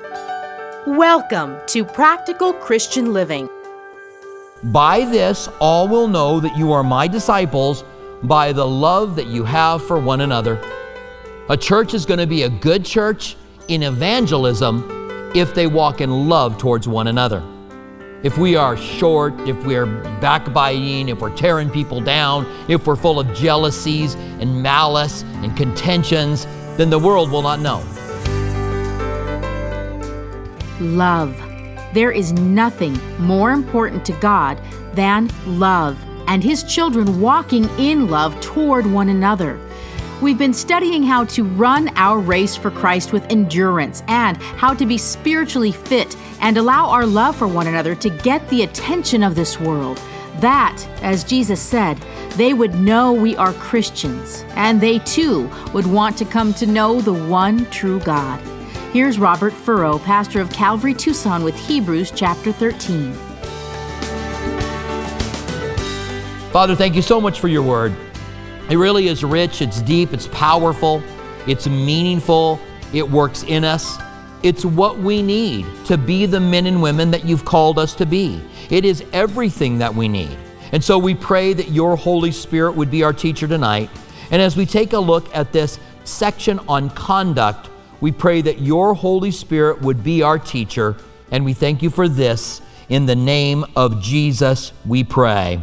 Welcome to Practical Christian Living. By this, all will know that you are my disciples by the love that you have for one another. A church is going to be a good church in evangelism if they walk in love towards one another. If we are short, if we're backbiting, if we're tearing people down, if we're full of jealousies and malice and contentions, then the world will not know. Love. There is nothing more important to God than love and His children walking in love toward one another. We've been studying how to run our race for Christ with endurance and how to be spiritually fit and allow our love for one another to get the attention of this world. That, as Jesus said, they would know we are Christians, and they too would want to come to know the one true God. Here's Robert Furrow, pastor of Calvary Tucson, with Hebrews chapter 13. Father, thank you so much for your word. It really is rich, it's deep, it's powerful, it's meaningful, it works in us. It's what we need to be the men and women that you've called us to be. It is everything that we need. And so we pray that your Holy Spirit would be our teacher tonight. And as we take a look at this section on conduct, we pray that your Holy Spirit would be our teacher, and we thank you for this. In the name of Jesus, we pray.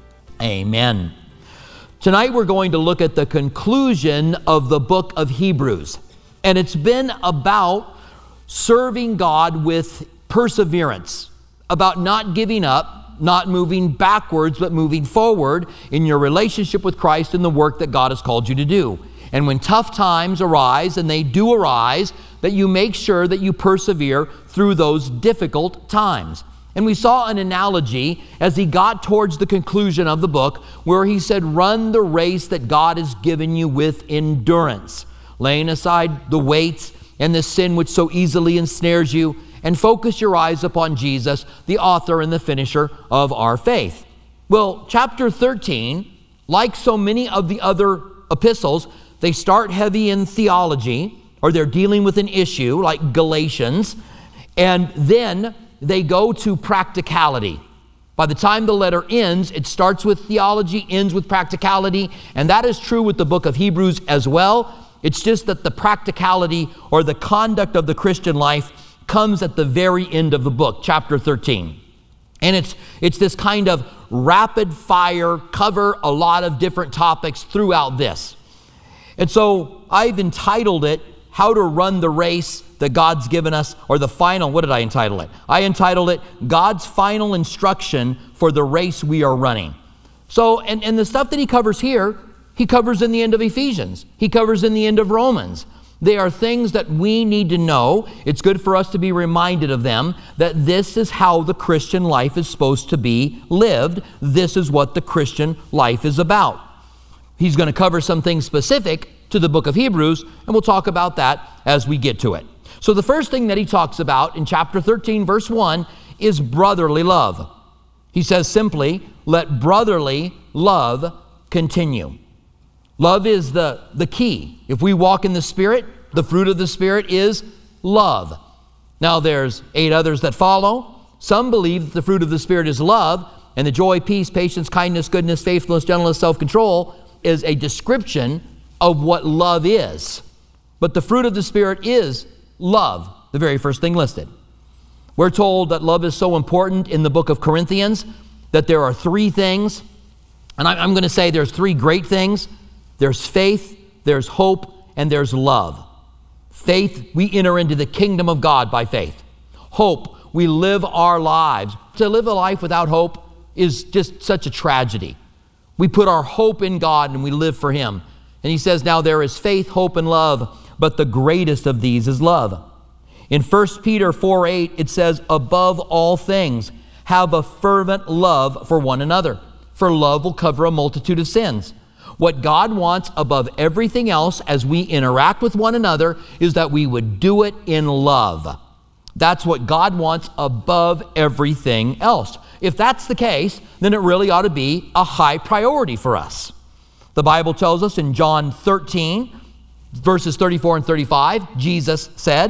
Amen. Tonight we're going to look at the conclusion of the book of Hebrews, and it's been about serving God with perseverance, about not giving up, not moving backwards, but moving forward in your relationship with Christ and the work that God has called you to do. And when tough times arise, and they do arise, that you make sure that you persevere through those difficult times. And we saw an analogy as he got towards the conclusion of the book where he said, run the race that God has given you with endurance, laying aside the weights and the sin which so easily ensnares you, and focus your eyes upon Jesus, the author and the finisher of our faith. Well, chapter 13, like so many of the other epistles, they start heavy in theology, or they're dealing with an issue like Galatians, and then they go to practicality. By the time the letter ends, it starts with theology, ends with practicality, and that is true with the book of Hebrews as well. It's just that the practicality or the conduct of the Christian life comes at the very end of the book, chapter 13. And it's this kind of rapid fire, cover a lot of different topics throughout this. And so I've entitled it, How to Run the Race That God's Given Us, or the final, what did I entitle it? I entitled it, God's Final Instruction for the Race We Are Running. So, and the stuff that he covers here, he covers in the end of Ephesians. He covers in the end of Romans. They are things that we need to know. It's good for us to be reminded of them, that this is how the Christian life is supposed to be lived. This is what the Christian life is about. He's going to cover some things specific to the book of Hebrews, and we'll talk about that as we get to it. So the first thing that he talks about in chapter 13, verse 1, is brotherly love. He says simply, let brotherly love continue. Love is the key. If we walk in the Spirit, the fruit of the Spirit is love. Now there's 8 others that follow. Some believe that the fruit of the Spirit is love, and the joy, peace, patience, kindness, goodness, faithfulness, gentleness, self-control is a description of what love is. But the fruit of the Spirit is love, the very first thing listed. We're told that love is so important in the book of Corinthians that there are 3 things, and I'm going to say there's 3 great things. There's faith, there's hope, and there's love. Faith, we enter into the kingdom of God by faith. Hope, we live our lives. To live a life without hope is just such a tragedy. We put our hope in God and we live for Him. And he says, now there is faith, hope, and love, but the greatest of these is love. In 1 Peter 4:8, it says, above all things, have a fervent love for one another, for love will cover a multitude of sins. What God wants above everything else as we interact with one another is that we would do it in love. That's what God wants above everything else. If that's the case, then it really ought to be a high priority for us. The Bible tells us in John 13, verses 34 and 35, Jesus said,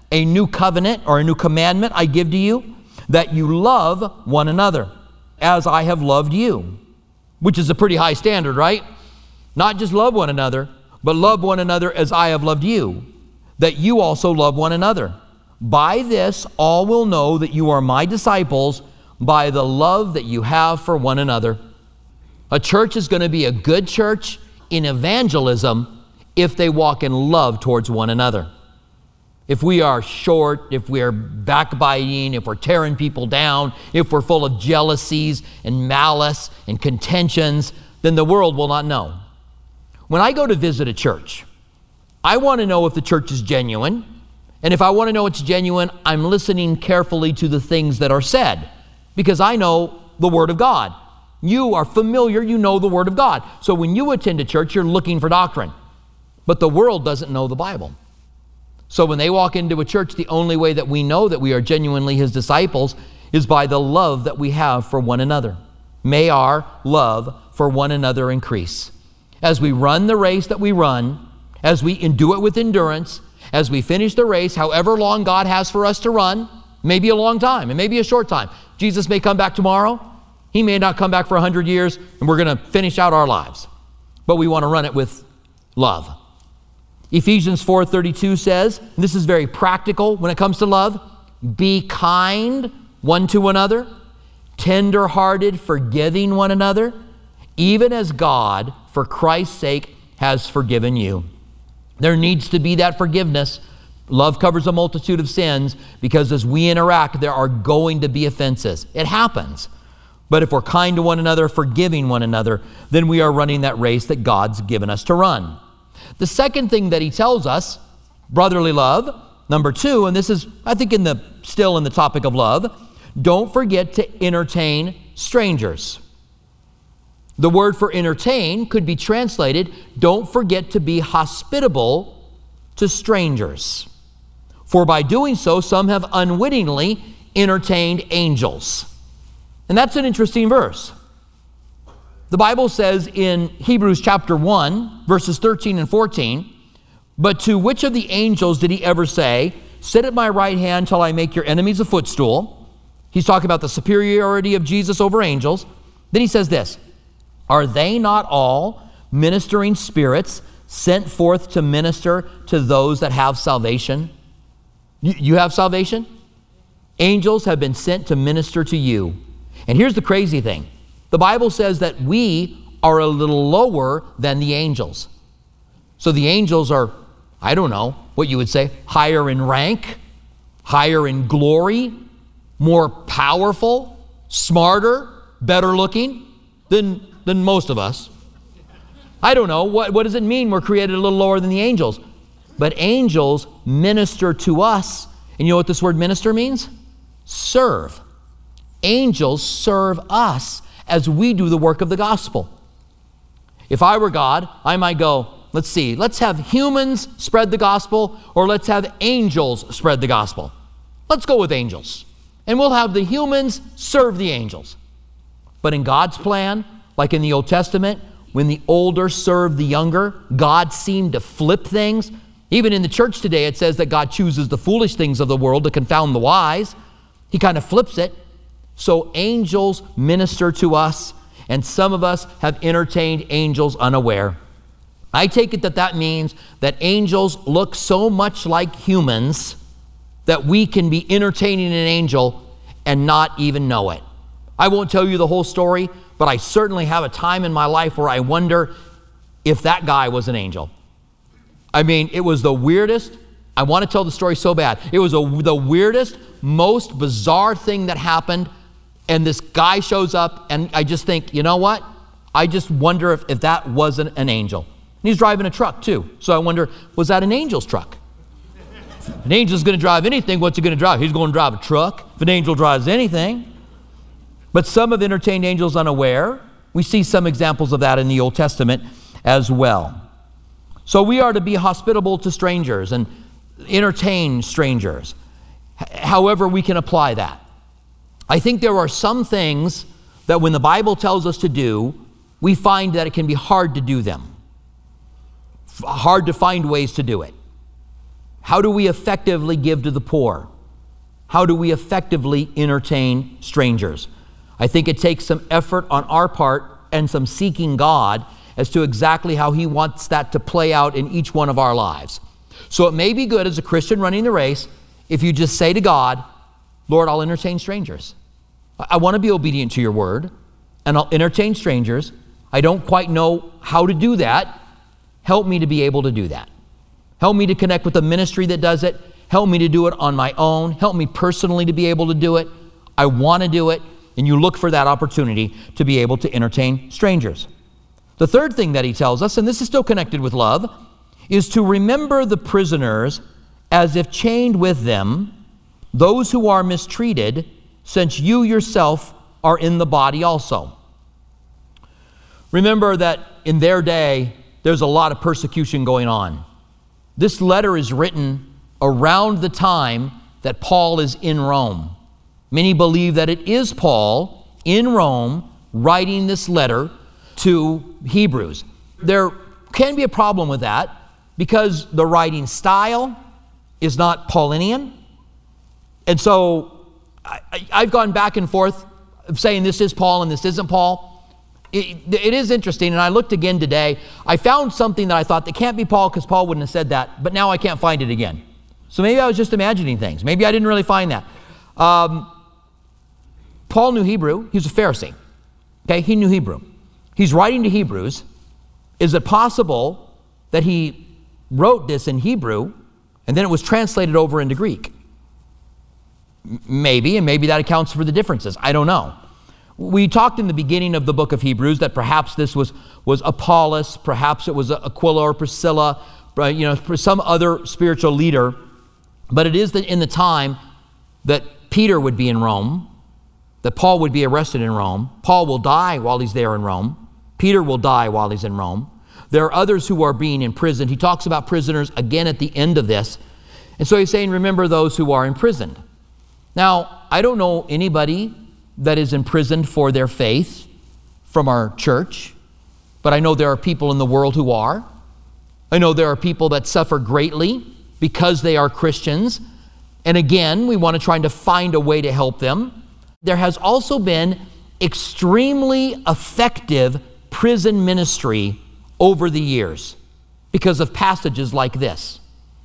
a new covenant or a new commandment I give to you, that you love one another as I have loved you. Which is a pretty high standard, right? Not just love one another, but love one another as I have loved you, that you also love one another. By this all will know that you are my disciples, by the love that you have for one another. A church is going to be a good church in evangelism if they walk in love towards one another. If we are short, if we are backbiting, if we're tearing people down, if we're full of jealousies and malice and contentions, then the world will not know. When I go to visit a church, I want to know if the church is genuine. And if I want to know it's genuine, I'm listening carefully to the things that are said, because I know the Word of God. You are familiar, you know the Word of God. So when you attend a church, you're looking for doctrine. But the world doesn't know the Bible. So when they walk into a church, the only way that we know that we are genuinely His disciples is by the love that we have for one another. May our love for one another increase. As we run the race that we run, as we do it with endurance, as we finish the race, however long God has for us to run, maybe a long time, and maybe a short time. Jesus may come back tomorrow. He may not come back for 100 years, and we're going to finish out our lives. But we want to run it with love. Ephesians 4:32 says, and this is very practical when it comes to love, be kind one to another, tender-hearted, forgiving one another, even as God, for Christ's sake, has forgiven you. There needs to be that forgiveness. Love covers a multitude of sins, because as we interact, there are going to be offenses. It happens. But if we're kind to one another, forgiving one another, then we are running that race that God's given us to run. The second thing that he tells us, brotherly love, number 2, and this is, I think, still in the topic of love, don't forget to entertain strangers. The word for entertain could be translated, don't forget to be hospitable to strangers. For by doing so, some have unwittingly entertained angels. And that's an interesting verse. The Bible says in Hebrews chapter 1, verses 13 and 14, but to which of the angels did he ever say, sit at my right hand till I make your enemies a footstool? He's talking about the superiority of Jesus over angels. Then he says this, are they not all ministering spirits sent forth to minister to those that have salvation? You have salvation? Angels have been sent to minister to you. And here's the crazy thing. The Bible says that we are a little lower than the angels. So the angels are, I don't know what you would say, higher in rank, higher in glory, more powerful, smarter, better looking than most of us. I don't know. What does it mean we're created a little lower than the angels? But angels minister to us. And you know what this word minister means? Serve. Angels serve us as we do the work of the gospel. If I were God, I might go, let's have humans spread the gospel, or let's have angels spread the gospel. Let's go with angels. And we'll have the humans serve the angels. But in God's plan, like in the Old Testament, when the older served the younger, God seemed to flip things. Even in the church today, it says that God chooses the foolish things of the world to confound the wise. He kind of flips it. So angels minister to us, and some of us have entertained angels unaware. I take it that means that angels look so much like humans that we can be entertaining an angel and not even know it. I won't tell you the whole story, but I certainly have a time in my life where I wonder if that guy was an angel. I mean, it was the weirdest. I want to tell the story so bad. It was the weirdest, most bizarre thing that happened. And this guy shows up, and I just think, you know what? I just wonder if that wasn't an angel. And he's driving a truck too. So I wonder, was that an angel's truck? If an angel's going to drive anything, what's he going to drive? He's going to drive a truck. If an angel drives anything. But some have entertained angels unaware. We see some examples of that in the Old Testament as well. So we are to be hospitable to strangers and entertain strangers. However we can apply that. I think there are some things that when the Bible tells us to do, we find that it can be hard to do them. Hard to find ways to do it. How do we effectively give to the poor? How do we effectively entertain strangers? I think it takes some effort on our part and some seeking God as to exactly how He wants that to play out in each one of our lives. So it may be good as a Christian running the race if you just say to God, Lord, I'll entertain strangers. I want to be obedient to your word, and I'll entertain strangers. I don't quite know how to do that. Help me to be able to do that. Help me to connect with a ministry that does it. Help me to do it on my own. Help me personally to be able to do it. I want to do it. And you look for that opportunity to be able to entertain strangers. The third thing that he tells us, and this is still connected with love, is to remember the prisoners as if chained with them, those who are mistreated, since you yourself are in the body also. Remember that in their day, there's a lot of persecution going on. This letter is written around the time that Paul is in Rome. Many believe that it is Paul in Rome writing this letter to Hebrews. There can be a problem with that because the writing style is not Paulinian. And so I've gone back and forth saying this is Paul and this isn't Paul. It is interesting, and I looked again today. I found something that I thought that can't be Paul because Paul wouldn't have said that, but now I can't find it again. So maybe I was just imagining things. Maybe I didn't really find that. Paul knew Hebrew. He was a Pharisee. Okay, he knew Hebrew. He's writing to Hebrews. Is it possible that he wrote this in Hebrew and then it was translated over into Greek? Maybe, and maybe that accounts for the differences. I don't know. We talked in the beginning of the book of Hebrews that perhaps this was Apollos, perhaps it was Aquila or Priscilla, some other spiritual leader. But it is in the time that Peter would be in Rome, that Paul would be arrested in Rome. Paul will die while he's there in Rome. Peter will die while he's in Rome. There are others who are being imprisoned. He talks about prisoners again at the end of this. And so he's saying, remember those who are imprisoned. Now, I don't know anybody that is imprisoned for their faith from our church, but I know there are people in the world who are. I know there are people that suffer greatly because they are Christians. And again, we want to try to find a way to help them. There has also been extremely effective prison ministry over the years because of passages like this.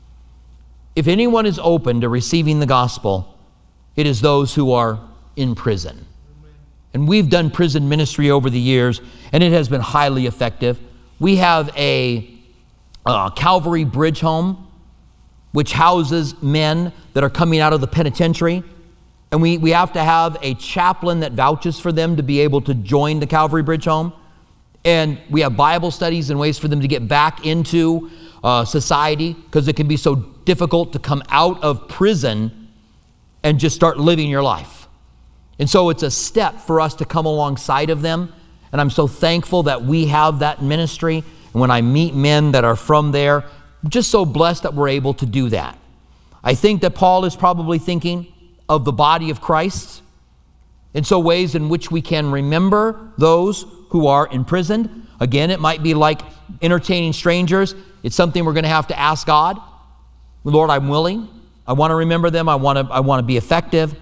If anyone is open to receiving the gospel, it is those who are in prison. And we've done prison ministry over the years, and it has been highly effective. We have a Calvary Bridge home, which houses men that are coming out of the penitentiary. And we have to have a chaplain that vouches for them to be able to join the Calvary Bridge home. And we have Bible studies and ways for them to get back into society, because it can be so difficult to come out of prison and just start living your life. And so it's a step for us to come alongside of them. And I'm so thankful that we have that ministry. And when I meet men that are from there, I'm just so blessed that we're able to do that. I think that Paul is probably thinking of the body of Christ. And so ways in which we can remember those who are imprisoned. Again, it might be like entertaining strangers. It's something we're going to have to ask God. Lord, I'm willing. I want to remember them. I want to be effective.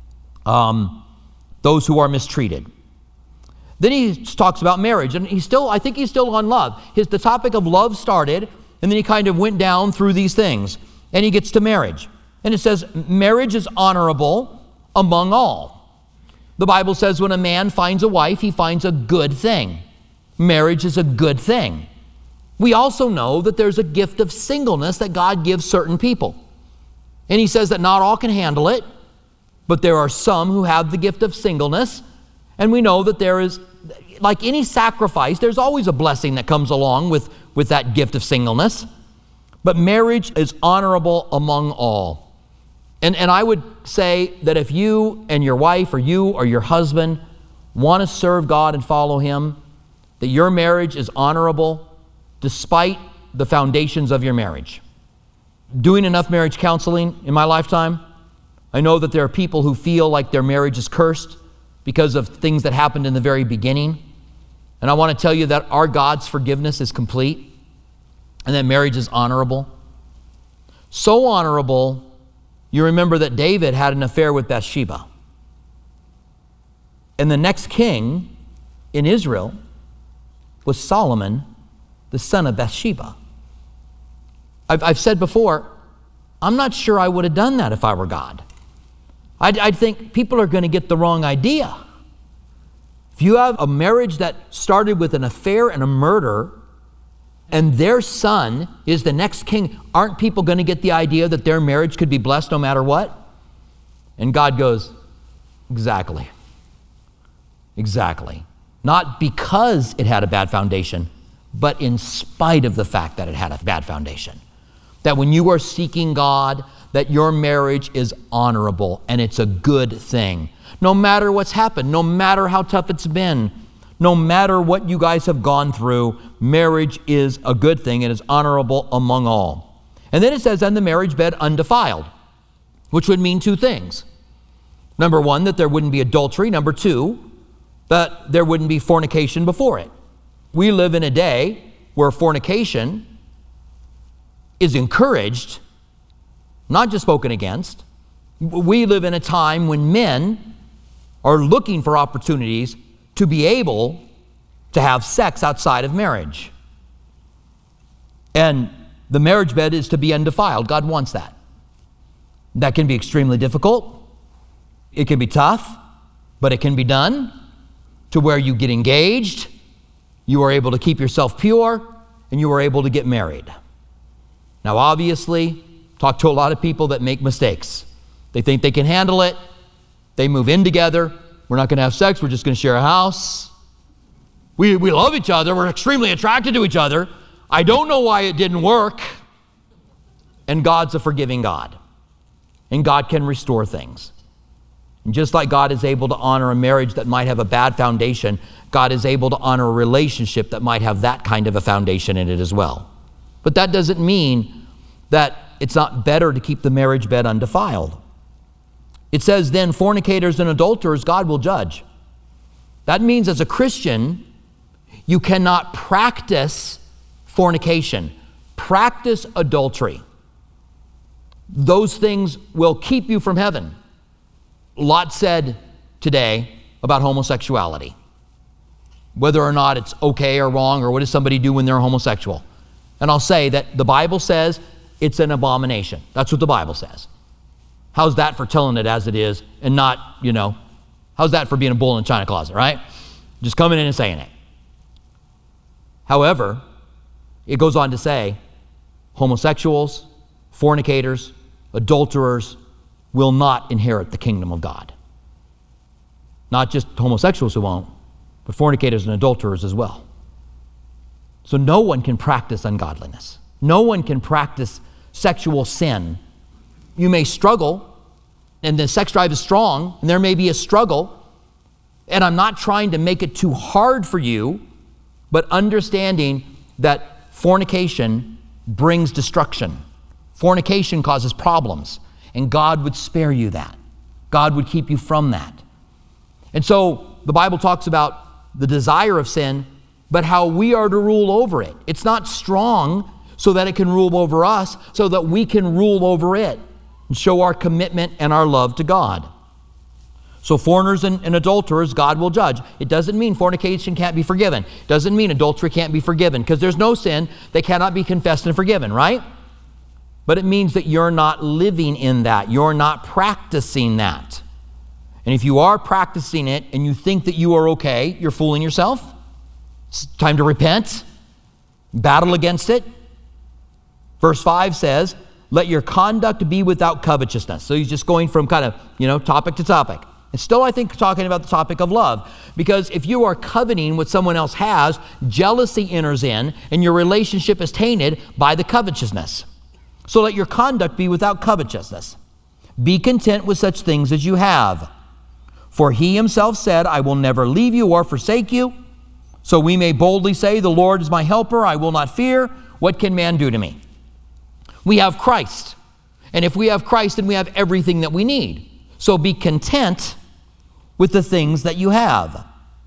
Those who are mistreated. Then he talks about marriage, and I think he's still on love. The topic of love started, and then he kind of went down through these things, and he gets to marriage. And it says, marriage is honorable among all. The Bible says when a man finds a wife, he finds a good thing. Marriage is a good thing. We also know that there's a gift of singleness that God gives certain people. And he says that not all can handle it, but there are some who have the gift of singleness. And we know that there is, like any sacrifice, there's always a blessing that comes along with that gift of singleness. But marriage is honorable among all. And I would say that if you and your wife or you or your husband want to serve God and follow Him, that your marriage is honorable despite the foundations of your marriage. Doing enough marriage counseling in my lifetime, I know that there are people who feel like their marriage is cursed because of things that happened in the very beginning. And I want to tell you that our God's forgiveness is complete and that marriage is honorable. So honorable, you remember that David had an affair with Bathsheba. And the next king in Israel was Solomon, the son of Bathsheba. I've said before, I'm not sure I would have done that if I were God. I'd think people are going to get the wrong idea. If you have a marriage that started with an affair and a murder, and their son is the next king, aren't people going to get the idea that their marriage could be blessed no matter what? And God goes, exactly. Exactly. Not because it had a bad foundation, but in spite of the fact that it had a bad foundation. That when you are seeking God, that your marriage is honorable and it's a good thing. No matter what's happened, no matter how tough it's been, no matter what you guys have gone through, marriage is a good thing and is honorable among all. And then it says, and the marriage bed undefiled, which would mean two things. Number one, that there wouldn't be adultery. Number two, that there wouldn't be fornication before it. We live in a day where fornication is encouraged, not just spoken against. We live in a time when men are looking for opportunities to be able to have sex outside of marriage. And the marriage bed is to be undefiled. God wants that. That can be extremely difficult. It can be tough, but it can be done to where you get engaged, you are able to keep yourself pure, and you are able to get married. Now, obviously, talk to a lot of people that make mistakes. They think they can handle it. They move in together. We're not going to have sex. We're just going to share a house. We love each other. We're extremely attracted to each other. I don't know why it didn't work. And God's a forgiving God. And God can restore things. And just like God is able to honor a marriage that might have a bad foundation, God is able to honor a relationship that might have that kind of a foundation in it as well. But that doesn't mean that it's not better to keep the marriage bed undefiled. It says, then fornicators and adulterers God will judge. That means as a Christian, you cannot practice fornication, practice adultery. Those things will keep you from heaven. A lot said today about homosexuality. Whether or not it's okay or wrong, or what does somebody do when they're homosexual. And I'll say that the Bible says it's an abomination. That's what the Bible says. How's that for telling it as it is and not, how's that for being a bull in a china closet, right? Just coming in and saying it. However, it goes on to say homosexuals, fornicators, adulterers will not inherit the kingdom of God. Not just homosexuals who won't, but fornicators and adulterers as well. So no one can practice ungodliness. No one can practice sexual sin. You may struggle, and the sex drive is strong, and there may be a struggle, and I'm not trying to make it too hard for you, but understanding that fornication brings destruction. Fornication causes problems, and God would spare you that. God would keep you from that. And so the Bible talks about the desire of sin, but how we are to rule over it. It's not strong so that it can rule over us, so that we can rule over it and show our commitment and our love to God. So foreigners and adulterers, God will judge. It doesn't mean fornication can't be forgiven. It doesn't mean adultery can't be forgiven, because there's no sin that cannot be confessed and forgiven, right? But it means that you're not living in that. You're not practicing that. And if you are practicing it and you think that you are okay, you're fooling yourself. It's time to repent, battle against it. Verse 5 says, let your conduct be without covetousness. So he's just going from kind of, topic to topic. It's still, I think, talking about the topic of love. Because if you are coveting what someone else has, jealousy enters in, and your relationship is tainted by the covetousness. So let your conduct be without covetousness. Be content with such things as you have. For he himself said, I will never leave you or forsake you. So we may boldly say, the Lord is my helper, I will not fear. What can man do to me? We have Christ. And if we have Christ, then we have everything that we need. So be content with the things that you have.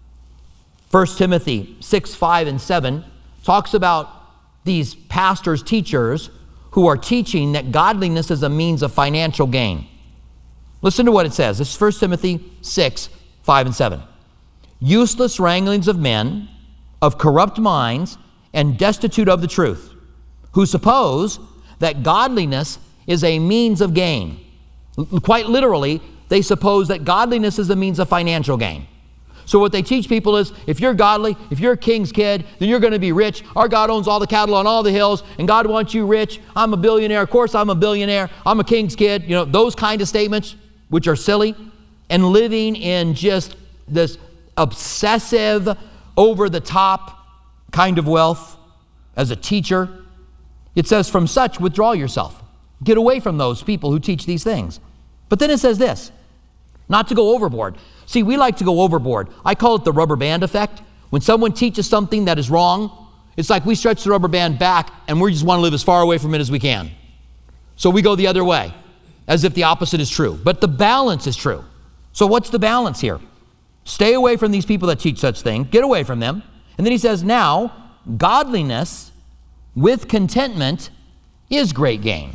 1 Timothy 6, 5, and 7 talks about these pastors, teachers, who are teaching that godliness is a means of financial gain. Listen to what it says. This is 1 Timothy 6, 5 and 7. Useless wranglings of men, of corrupt minds, and destitute of the truth, who suppose that godliness is a means of gain. Quite literally, they suppose that godliness is a means of financial gain. So what they teach people is, if you're godly, if you're a king's kid, then you're going to be rich. Our God owns all the cattle on all the hills, and God wants you rich. I'm a billionaire. Of course I'm a billionaire. I'm a king's kid. You know, those kind of statements, which are silly, and living in just this obsessive, over-the-top kind of wealth as a teacher. It says, from such withdraw yourself. Get away from those people who teach these things. But then it says this, not to go overboard. See, we like to go overboard. I call it the rubber band effect. When someone teaches something that is wrong, it's like we stretch the rubber band back and we just want to live as far away from it as we can. So we go the other way, as if the opposite is true. But the balance is true. So what's the balance here? Stay away from these people that teach such things. Get away from them. And then he says, now, godliness with contentment is great gain.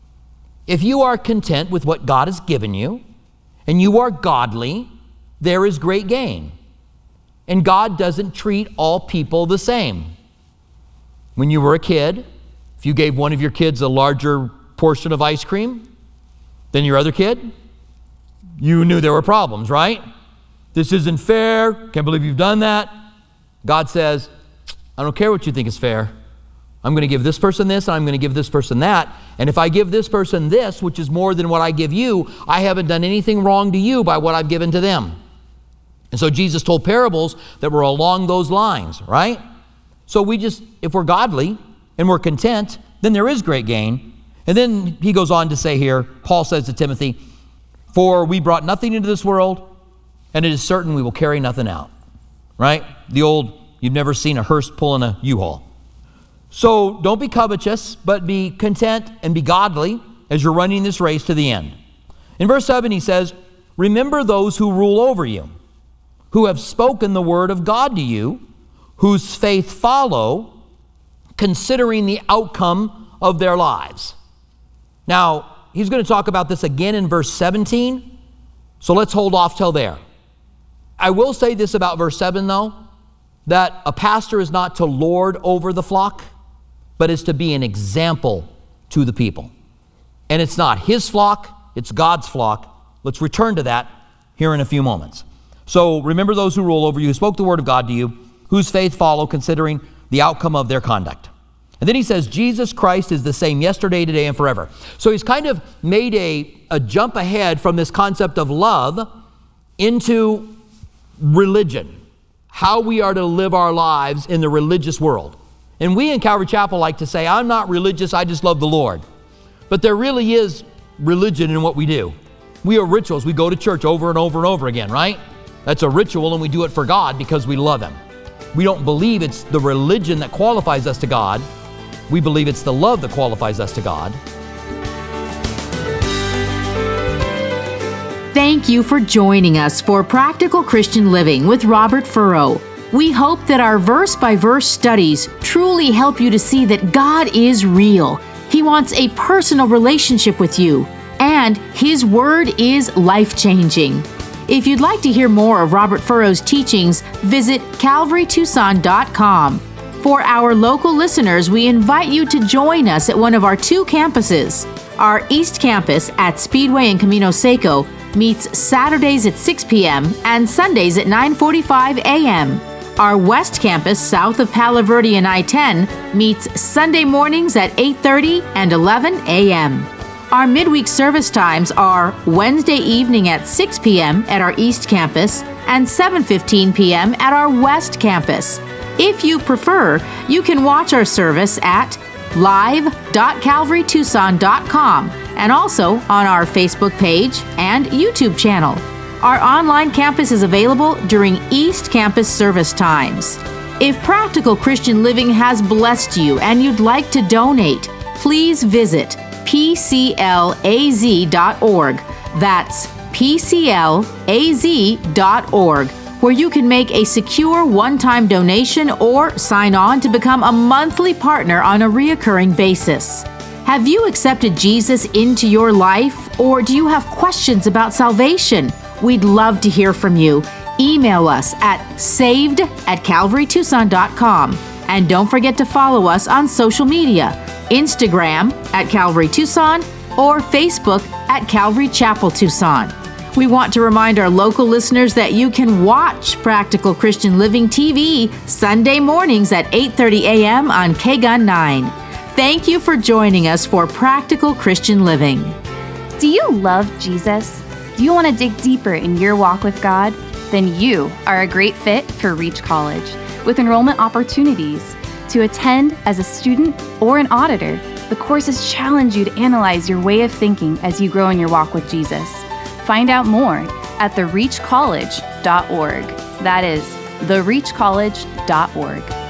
If you are content with what God has given you, and you are godly, there is great gain. And God doesn't treat all people the same. When you were a kid, if you gave one of your kids a larger portion of ice cream than your other kid, you knew there were problems, right? This isn't fair. Can't believe you've done that. God says, I don't care what you think is fair. I'm going to give this person this, and I'm going to give this person that. And if I give this person this, which is more than what I give you, I haven't done anything wrong to you by what I've given to them. And so Jesus told parables that were along those lines, right? So if we're godly and we're content, then there is great gain. And then he goes on to say here, Paul says to Timothy, for we brought nothing into this world, and it is certain we will carry nothing out, right? The old, you've never seen a hearse pulling a U-Haul. So don't be covetous, but be content and be godly as you're running this race to the end. In verse 7 he says, remember those who rule over you, who have spoken the word of God to you, whose faith follow, considering the outcome of their lives. Now, he's going to talk about this again in verse 17, so let's hold off till there. I will say this about verse 7, though, that a pastor is not to lord over the flock, but is to be an example to the people. And it's not his flock, it's God's flock. Let's return to that here in a few moments. So remember those who rule over you, who spoke the word of God to you, whose faith follow, considering the outcome of their conduct. And then he says, Jesus Christ is the same yesterday, today, and forever. So he's kind of made a jump ahead from this concept of love into religion, how we are to live our lives in the religious world. And we in Calvary Chapel like to say, I'm not religious, I just love the Lord. But there really is religion in what we do. We are rituals. We go to church over and over and over again, right? That's a ritual, and we do it for God because we love Him. We don't believe it's the religion that qualifies us to God. We believe it's the love that qualifies us to God. Thank you for joining us for Practical Christian Living with Robert Furrow. We hope that our verse-by-verse studies truly help you to see that God is real. He wants a personal relationship with you, and His Word is life-changing. If you'd like to hear more of Robert Furrow's teachings, visit CalvaryTucson.com. For our local listeners, we invite you to join us at one of our two campuses. Our East Campus at Speedway in Camino Seco meets Saturdays at 6 p.m. and Sundays at 9:45 a.m. Our West Campus, south of Palo Verde and I-10, meets Sunday mornings at 8:30 and 11 a.m. Our midweek service times are Wednesday evening at 6 p.m. at our East Campus and 7:15 p.m. at our West Campus. If you prefer, you can watch our service at live.calvarytucson.com and also on our Facebook page and YouTube channel. Our online campus is available during East Campus service times. If Practical Christian Living has blessed you and you'd like to donate, please visit PCLAZ.org. That's PCLAZ.org, where you can make a secure one-time donation or sign on to become a monthly partner on a reoccurring basis. Have you accepted Jesus into your life, or do you have questions about salvation? We'd love to hear from you. Email us at saved@calvarytucson.com. And don't forget to follow us on social media, Instagram at Calvary Tucson or Facebook at Calvary Chapel Tucson. We want to remind our local listeners that you can watch Practical Christian Living TV Sunday mornings at 8:30 a.m. on KGUN 9. Thank you for joining us for Practical Christian Living. Do you love Jesus? Do you want to dig deeper in your walk with God? Then you are a great fit for Reach College, with enrollment opportunities. To attend as a student or an auditor, the courses challenge you to analyze your way of thinking as you grow in your walk with Jesus. Find out more at thereachcollege.org. That is, thereachcollege.org.